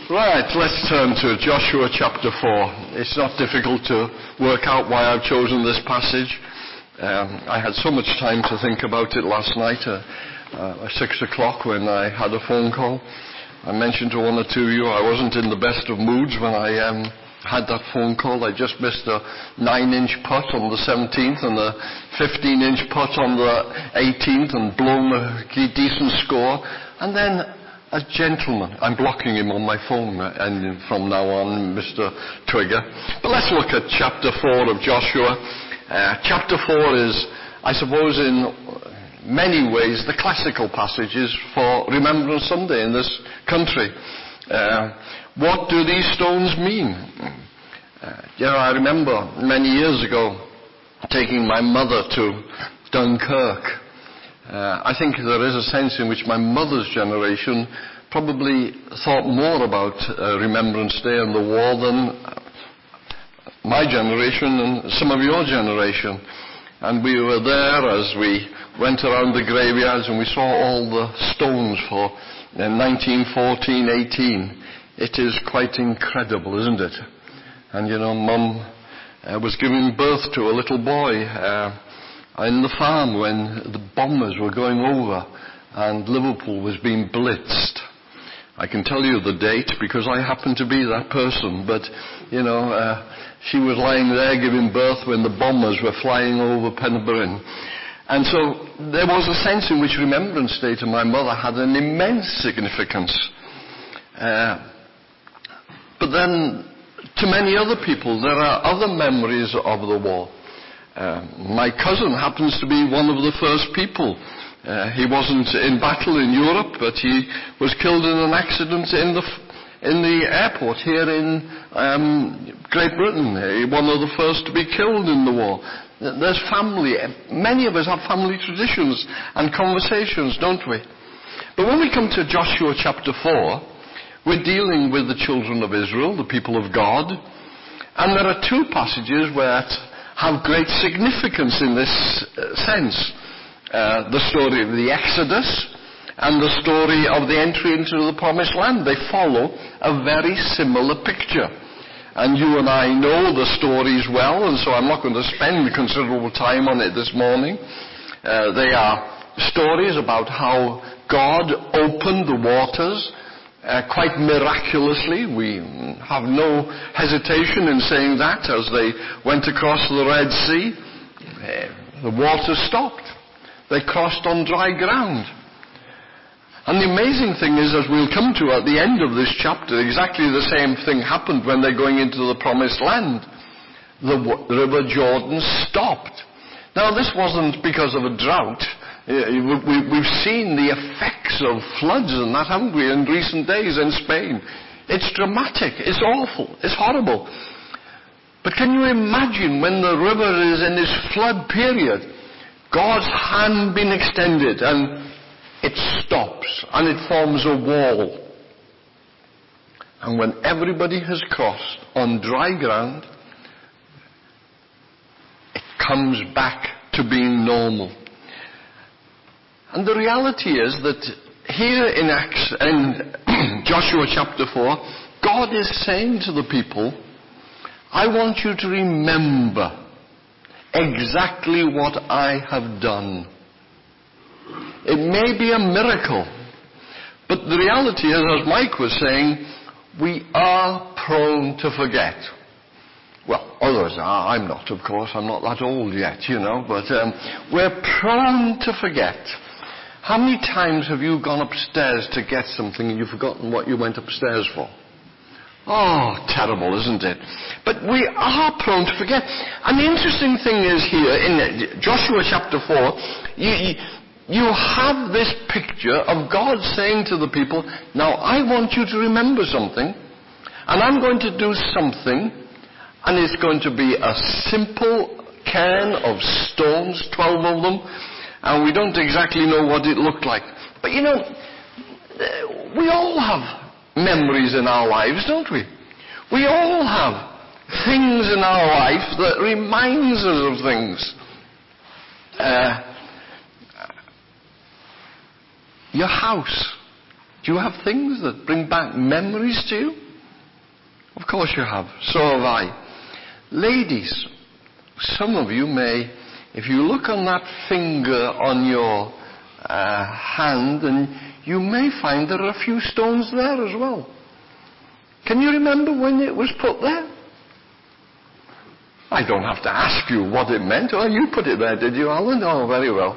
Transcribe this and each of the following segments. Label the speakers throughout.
Speaker 1: Right, let's turn to Joshua chapter 4. It's not difficult to work out why I've chosen this passage. I had so much time to think about it last night at 6 o'clock when I had a phone call. I mentioned to one or two of you I wasn't in the best of moods when I had that phone call. I just missed a 9-inch putt on the 17th and a 15-inch putt on the 18th and blown a decent score. And then a gentleman, I'm blocking him on my phone and from now on, Mr. Twigger. But let's look at chapter 4 of Joshua. Chapter 4 is, I suppose, in many ways the classical passages for Remembrance Sunday in this country. What do these stones mean? I remember many years ago taking my mother to Dunkirk. I think there is a sense in which my mother's generation probably thought more about Remembrance Day and the war than my generation and some of your generation. And we were there as we went around the graveyards and we saw all the stones for 1914-18. It is quite incredible, isn't it? And Mum was giving birth to a little boy in the farm when the bombers were going over and Liverpool was being blitzed. I can tell you the date because I happen to be that person, but she was lying there giving birth when the bombers were flying over Penberyn. And so there was a sense in which Remembrance Day to my mother had an immense significance. But then to many other people there are other memories of the war. My cousin happens to be one of the first people. He wasn't in battle in Europe, but he was killed in an accident in the airport here in Great Britain. One of the first to be killed in the war. There's family. Many of us have family traditions and conversations, don't we? But when we come to Joshua chapter 4, we're dealing with the children of Israel, the people of God. And there are two passages where have great significance in this sense. The story of the Exodus and the story of the entry into the Promised Land. They follow a very similar picture. And you and I know the stories well, and so I'm not going to spend considerable time on it this morning. They are stories about how God opened the waters quite miraculously. We have no hesitation in saying that. As they went across the Red Sea, the water stopped. They crossed on dry ground. And the amazing thing is, as we'll come to at the end of this chapter, exactly the same thing happened when they're going into the Promised Land. The River Jordan stopped. Now, this wasn't because of a drought. We've seen the effects of floods and that, haven't we, in recent days in Spain. It's dramatic, it's awful, it's horrible. But can you imagine when the river is in this flood period, God's hand being extended and it stops and it forms a wall. And when everybody has crossed on dry ground, it comes back to being normal. And the reality is that here in Joshua chapter 4, God is saying to the people, I want you to remember exactly what I have done. It may be a miracle, but the reality is, as Mike was saying, we are prone to forget. Well, others are. I'm not, of course. I'm not that old yet, but we're prone to forget. How many times have you gone upstairs to get something and you've forgotten what you went upstairs for? Oh, terrible, isn't it? But we are prone to forget. And the interesting thing is here, in Joshua chapter 4, you have this picture of God saying to the people, now I want you to remember something, and I'm going to do something, and it's going to be a simple cairn of stones, 12 of them, and we don't exactly know what it looked like. But we all have memories in our lives, don't we? We all have things in our life that reminds us of things. Your house. Do you have things that bring back memories to you? Of course you have. So have I. Ladies, some of you may, if you look on that finger on your hand, and you may find there are a few stones there as well. Can you remember when it was put there? I don't have to ask you what it meant. Oh, you put it there, did you, Alan? Oh, very well.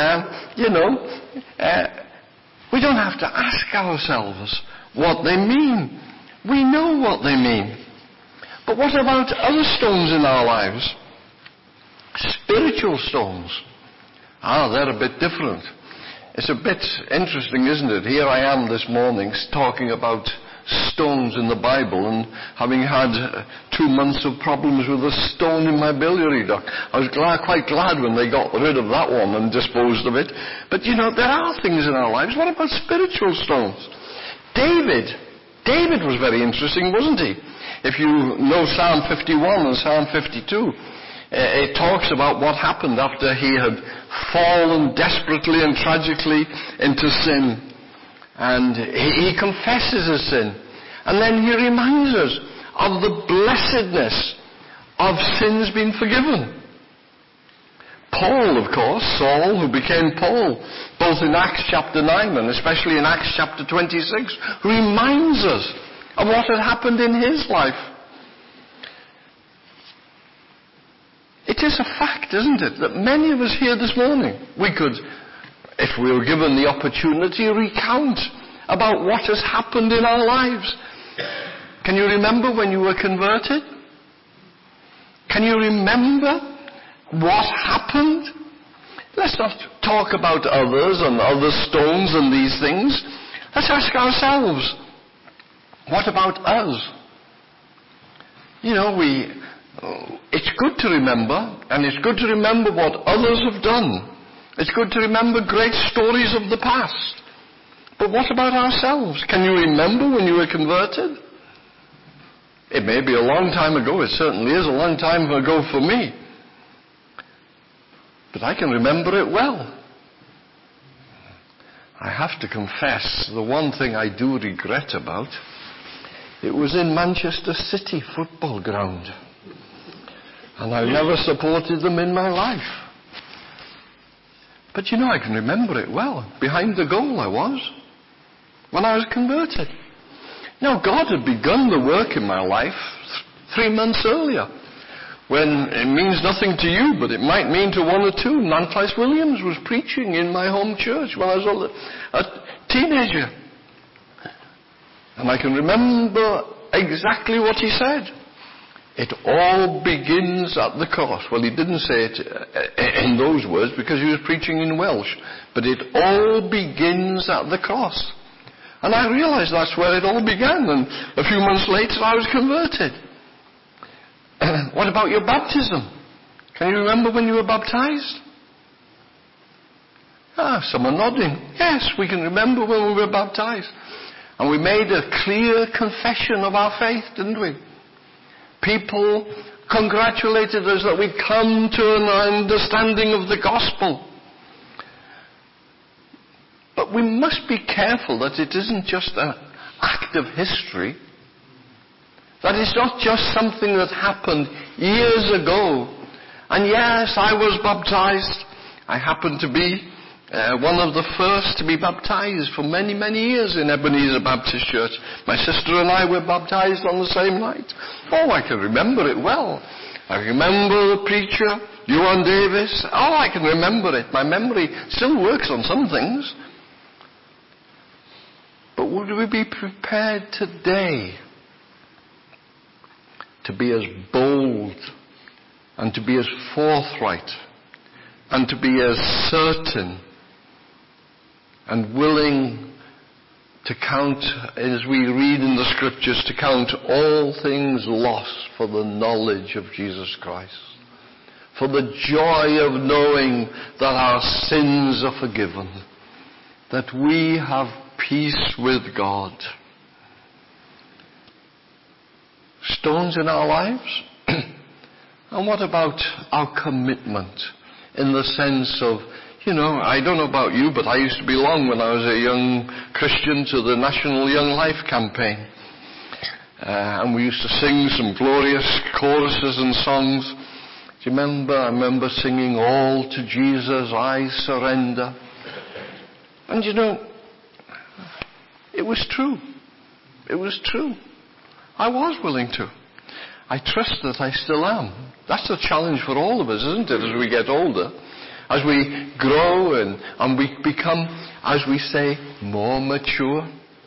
Speaker 1: We don't have to ask ourselves what they mean. We know what they mean. But what about other stones in our lives? Spiritual stones. They're a bit different. It's a bit interesting, isn't it? Here I am this morning talking about stones in the Bible, and having had 2 months of problems with a stone in my biliary duct. I was quite glad when they got rid of that one and disposed of it. But there are things in our lives. What about spiritual stones? David was very interesting, wasn't he? If you know Psalm 51 and Psalm 52, it talks about what happened after he had fallen desperately and tragically into sin. And he confesses his sin. And then he reminds us of the blessedness of sins being forgiven. Paul, of course, Saul, who became Paul, both in Acts chapter 9 and especially in Acts chapter 26, reminds us of what had happened in his life. It is a fact, isn't it, that many of us here this morning, we could, if we were given the opportunity, recount about what has happened in our lives. Can you remember when you were converted? Can you remember what happened? Let's not talk about others and other stones and these things. Let's ask ourselves, what about us? It's good to remember, and it's good to remember what others have done. It's good to remember great stories of the past. But what about ourselves? Can you remember when you were converted? It may be a long time ago. It certainly is a long time ago for me. But I can remember it well. I have to confess, the one thing I do regret about, it was in Manchester City football ground. And I never supported them in my life. But I can remember it well. Behind the goal I was, when I was converted. Now, God had begun the work in my life 3 months earlier, when it means nothing to you, but it might mean to one or two. Nantais Williams was preaching in my home church when I was a teenager. And I can remember exactly what he said. It all begins at the cross. Well, he didn't say it in those words because he was preaching in Welsh. But it all begins at the cross. And I realized that's where it all began. And a few months later, I was converted. What about your baptism? Can you remember when you were baptized? Some are nodding. Yes, we can remember when we were baptized. And we made a clear confession of our faith, didn't we? People congratulated us that we'd come to an understanding of the gospel. But we must be careful that it isn't just an act of history. That it's not just something that happened years ago. And yes, I was baptized. I happened to be one of the first to be baptized for many, many years in Ebenezer Baptist Church. My sister and I were baptized on the same night. Oh, I can remember it well. I remember the preacher, Johan Davis. Oh, I can remember it. My memory still works on some things. But would we be prepared today to be as bold and to be as forthright and to be as certain and willing to count, as we read in the scriptures, to count all things lost for the knowledge of Jesus Christ, for the joy of knowing that our sins are forgiven, that we have peace with God. Stones in our lives? And what about our commitment? In the sense of, You know, I don't know about you, but I used to belong when I was a young Christian to the National Young Life campaign. And we used to sing some glorious choruses and songs. Do you remember? I remember singing, "All to Jesus I surrender." And you know, it was true. It was true. I was willing to. I trust that I still am. That's a challenge for all of us, isn't it, as we get older? As we grow and we become, as we say, more mature.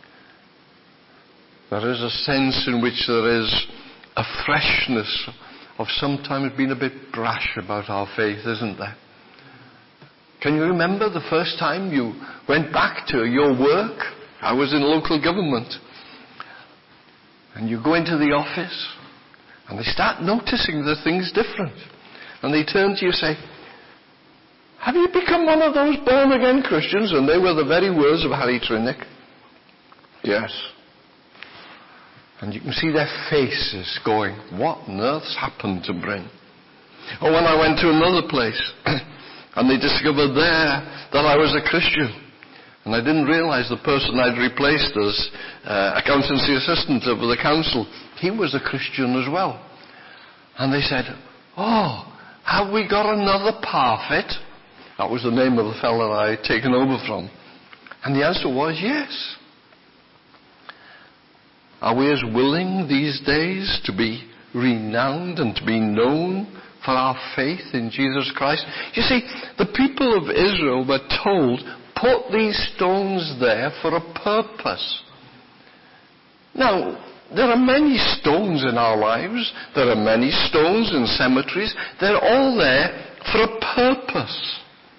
Speaker 1: There is a sense in which there is a freshness of sometimes being a bit brash about our faith, isn't there? Can you remember the first time you went back to your work? I was in local government. And you go into the office and they start noticing that things different. And they turn to you and say, "Have you become one of those born-again Christians?" And they were the very words of Harry Trinnick. Yes. And you can see their faces going, "What on earth's happened to Bryn?" Or when I went to another place, and they discovered there that I was a Christian, and I didn't realize the person I'd replaced as accountancy assistant of the council, he was a Christian as well. And they said, "Oh, have we got another Parfit?" That was the name of the fellow I had taken over from. And the answer was yes. Are we as willing these days to be renowned and to be known for our faith in Jesus Christ? You see, the people of Israel were told, put these stones there for a purpose. Now, there are many stones in our lives. There are many stones in cemeteries. They're all there for a purpose.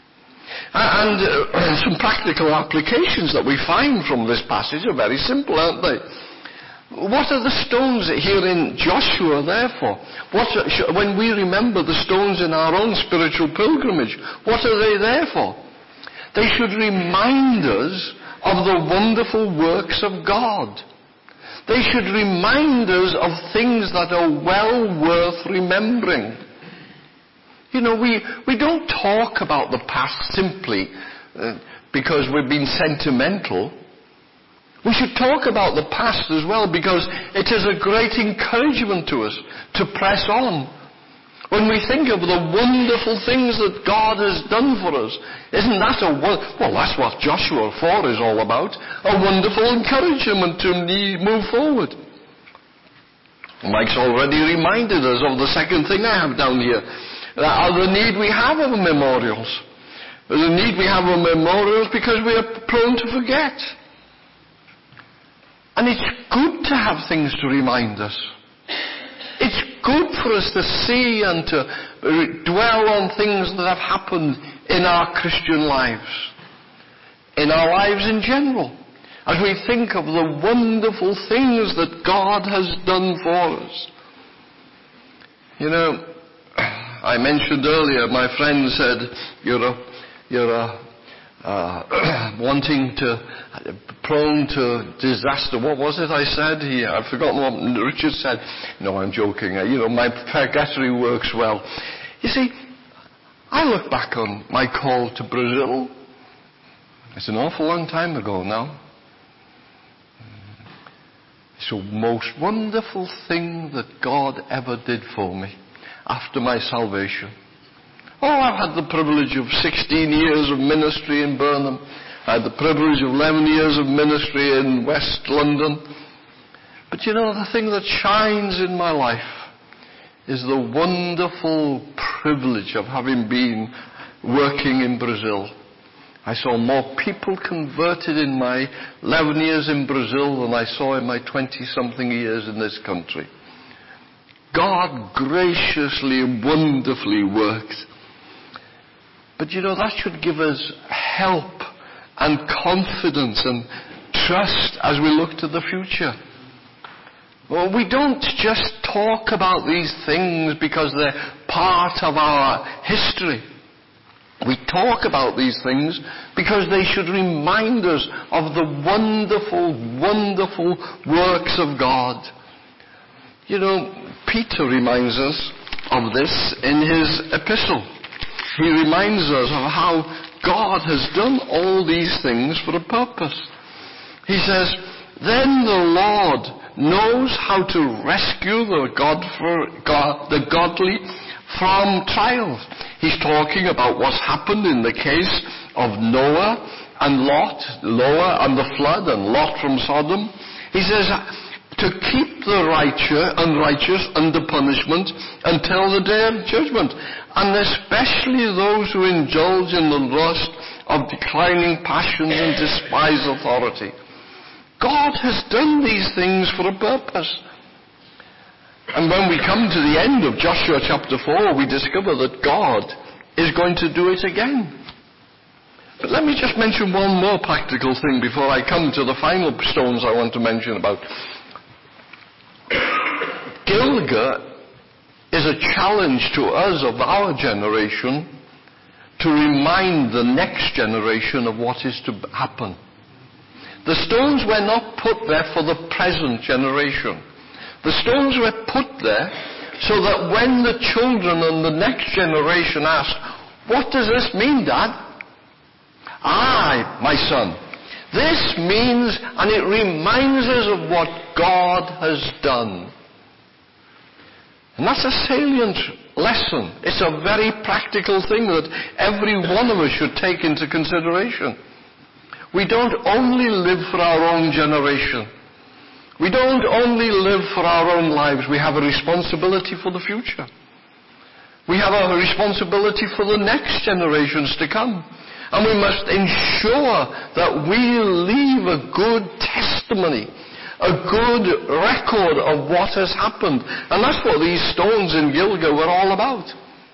Speaker 1: And some practical applications that we find from this passage are very simple, aren't they? What are the stones here in Joshua there for? When we remember the stones in our own spiritual pilgrimage, what are they there for? They should remind us of the wonderful works of God. They should remind us of things that are well worth remembering. You know, we don't talk about the past simply because we've been sentimental. We should talk about the past as well because it is a great encouragement to us to press on. When we think of the wonderful things that God has done for us, isn't that that's what Joshua 4 is all about, a wonderful encouragement to move forward. Mike's already reminded us of the second thing I have down here, the need we have of memorials. The need we have of memorials because we are prone to forget. And it's good to have things to remind us. It's good for us to see and to dwell on things that have happened in our Christian lives, in our lives in general, as we think of the wonderful things that God has done for us. You know, I mentioned earlier, my friend said, you're prone to disaster. What was it I said? I've forgotten what Richard said. No, I'm joking. My purgatory works well. You see, I look back on my call to Brazil. It's an awful long time ago now. It's the most wonderful thing that God ever did for me after my salvation. Oh, I've had the privilege of 16 years of ministry in Burnham. I had the privilege of 11 years of ministry in West London. But you know, the thing that shines in my life is the wonderful privilege of having been working in Brazil. I saw more people converted in my 11 years in Brazil than I saw in my 20-something years in this country. God graciously and wonderfully worked. But you know, that should give us help and confidence and trust as we look to the future. Well, we don't just talk about these things because they're part of our history. We talk about these things because they should remind us of the wonderful, wonderful works of God. You know, Peter reminds us of this in his epistle. He reminds us of how God has done all these things for a purpose. He says, then the Lord knows how to rescue the godly from trials. He's talking about what's happened in the case of Noah and Lot, Noah and the flood, and Lot from Sodom. He says to keep the unrighteous under punishment until the day of judgment, and especially those who indulge in the lust of declining passions and despise authority. God has done these things for a purpose. And when we come to the end of Joshua chapter 4, we discover that God is going to do it again. But let me just mention one more practical thing before I come to the final stones I want to mention about. Gilgal is a challenge to us of our generation to remind the next generation of what is to happen. The stones were not put there for the present generation. The stones were put there so that when the children and the next generation asked, what does this mean, Dad? Aye, my son, this means, and it reminds us of what God has done. And that's a salient lesson. It's a very practical thing that every one of us should take into consideration. We don't only live for our own generation. We don't only live for our own lives. We have a responsibility for the future. We have a responsibility for the next generations to come. And we must ensure that we leave a good testimony, a good record of what has happened. And that's what these stones in Gilgal were all about.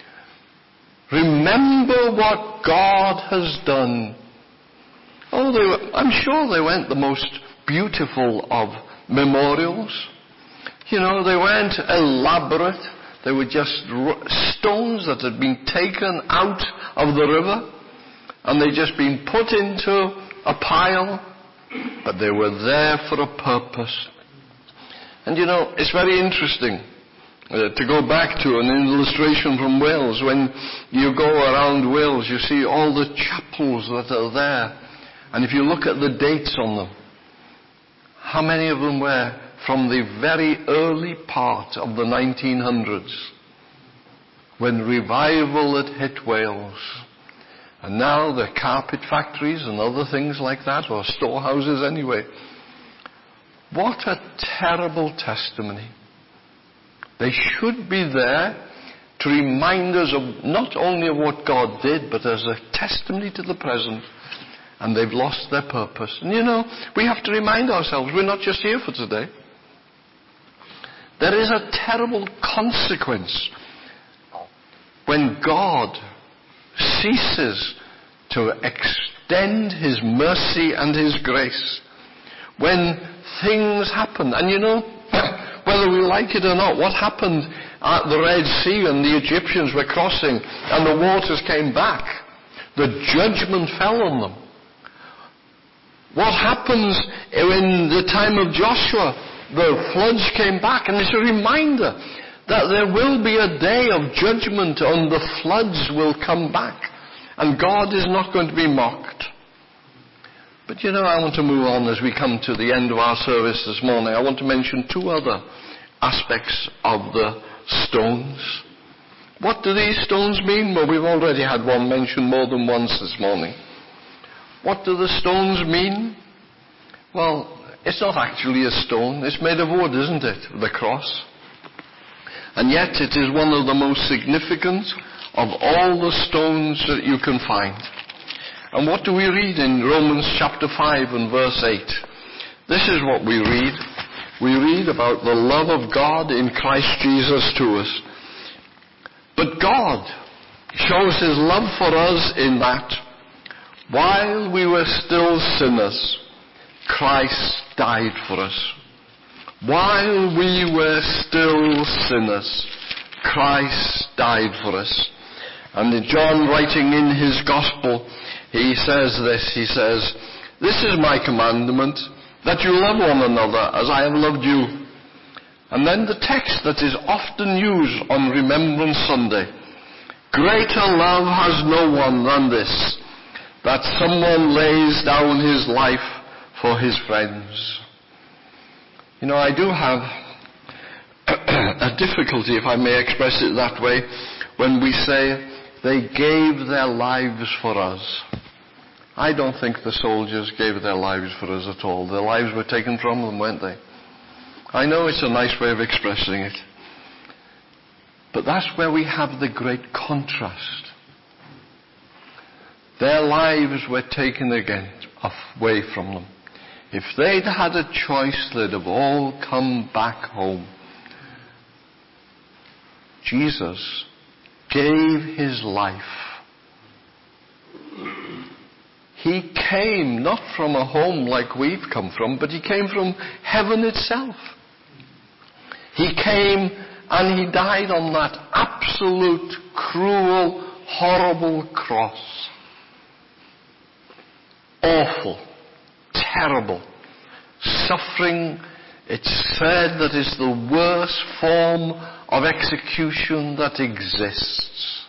Speaker 1: Remember what God has done. Oh, I'm sure they weren't the most beautiful of memorials. You know, they weren't elaborate. They were just stones that had been taken out of the river, and they'd just been put into a pile, but they were there for a purpose. And you know, it's very interesting to go back to an illustration from Wales. When you go around Wales, you see all the chapels that are there. And if you look at the dates on them, how many of them were from the very early part of the 1900s, when revival had hit Wales. And now they're carpet factories and other things like that, or storehouses anyway. What a terrible testimony. They should be there to remind us of not only of what God did, but as a testimony to the present. And they've lost their purpose. And you know, we have to remind ourselves, we're not just here for today. There is a terrible consequence when God ceases to extend His mercy and His grace. When things happen. And you know, whether we like it or not, what happened at the Red Sea and the Egyptians were crossing and the waters came back? The judgment fell on them. What happens in the time of Joshua? The floods came back, and it's a reminder that there will be a day of judgment and the floods will come back. And God is not going to be mocked. But you know, I want to move on as we come to the end of our service this morning. I want to mention two other aspects of the stones. What do these stones mean? Well, we've already had one mentioned more than once this morning. What do the stones mean? Well, it's not actually a stone. It's made of wood, isn't it? The cross. And yet it is one of the most significant of all the stones that you can find. And what do we read in Romans chapter 5 and verse 8? This is what we read. We read about the love of God in Christ Jesus to us. But God shows His love for us in that while we were still sinners, Christ died for us. While we were still sinners, Christ died for us. And John, writing in his gospel, he says this, he says, "This is my commandment, that you love one another as I have loved you." And then the text that is often used on Remembrance Sunday, "Greater love has no one than this, that someone lays down his life for his friends. You know, I do have a difficulty, if I may express it that way, when we say they gave their lives for us. I don't think the soldiers gave their lives for us at all. Their lives were taken from them, weren't they? I know it's a nice way of expressing it. But that's where we have the great contrast. Their lives were taken again away from them. If they'd had a choice, they'd have all come back home. Jesus gave his life. He came not from a home like we've come from, but he came from heaven itself. He came and he died on that absolute, cruel, horrible cross. Awful, terrible, suffering. It's said that it's the worst form of execution that exists.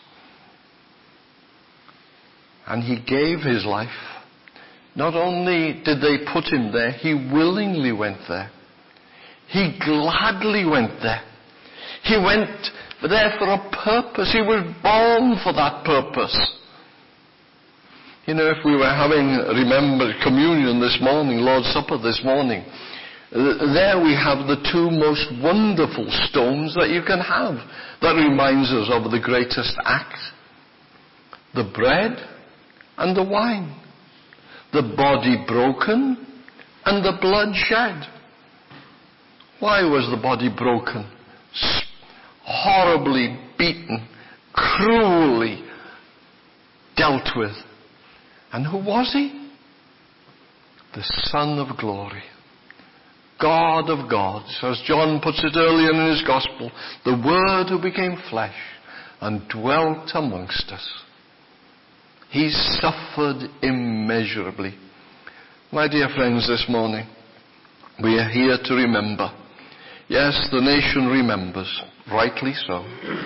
Speaker 1: And he gave his life. Not only did they put him there, he willingly went there. He gladly went there. He went there for a purpose. He was born for that purpose. You know, if we were having, remember, communion this morning, Lord's Supper this morning, there we have the two most wonderful stones that you can have. That reminds us of the greatest act. The bread and the wine. The body broken and the blood shed. Why was the body broken? Horribly beaten, cruelly dealt with. And who was he? The Son of Glory. God of gods. As John puts it earlier in his Gospel, the Word who became flesh and dwelt amongst us. He suffered immeasurably. My dear friends, this morning, we are here to remember. Yes, the nation remembers, rightly so.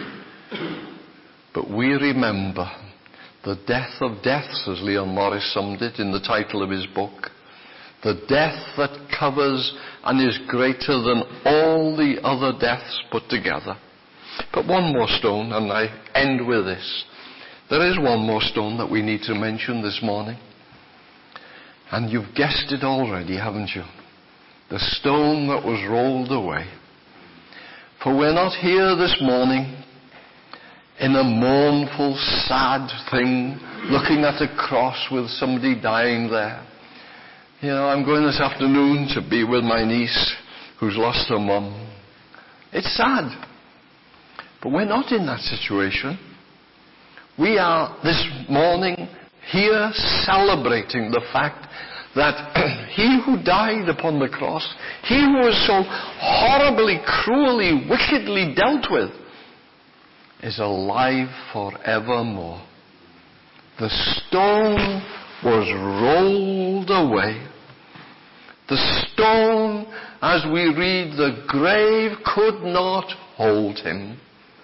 Speaker 1: But we remember the death of deaths, as Leon Morris summed it in the title of his book. The death that covers and is greater than all the other deaths put together. But one more stone, and I end with this. There is one more stone that we need to mention this morning. And you've guessed it already, haven't you? The stone that was rolled away. For we're not here this morning in a mournful, sad thing, looking at a cross with somebody dying there. You know, I'm going this afternoon to be with my niece who's lost her mum. It's sad. But we're not in that situation. We are this morning here celebrating the fact that he who died upon the cross, he who was so horribly, cruelly, wickedly dealt with, is alive forevermore. The stone was rolled away. The stone, as we read, the grave could not hold him.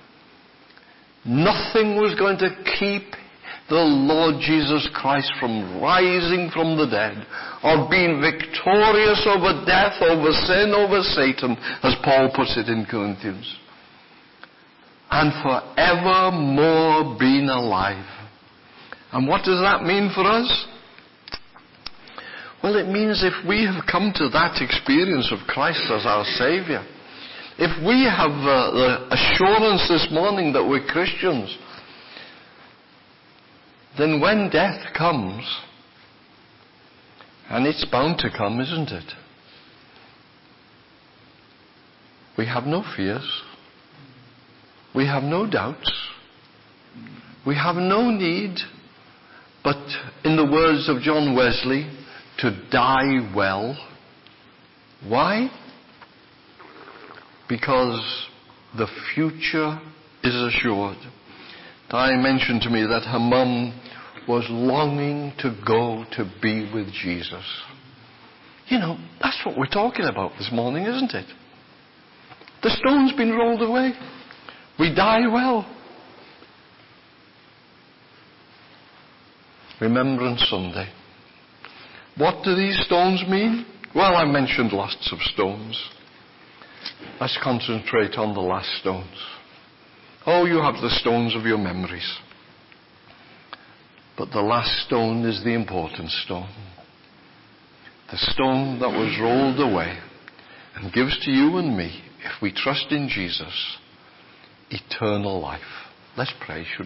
Speaker 1: Nothing was going to keep the Lord Jesus Christ from rising from the dead, or being victorious over death, over sin, over Satan, as Paul puts it in Corinthians. And forevermore being alive. And what does that mean for us? Well, it means if we have come to that experience of Christ as our Saviour, if we have the assurance this morning that we're Christians, then when death comes, and it's bound to come, isn't it? We have no fears. We have no doubts. We have no need, but in the words of John Wesley, to die well. Why? Because the future is assured. Di mentioned to me that her mum was longing to go to be with Jesus. You know, that's what we're talking about this morning, isn't it? The stone's been rolled away. We die well. Remembrance Sunday. What do these stones mean? Well, I mentioned lots of stones. Let's concentrate on the last stones. Oh, you have the stones of your memories. But the last stone is the important stone. The stone that was rolled away and gives to you and me, if we trust in Jesus, eternal life. Let's pray.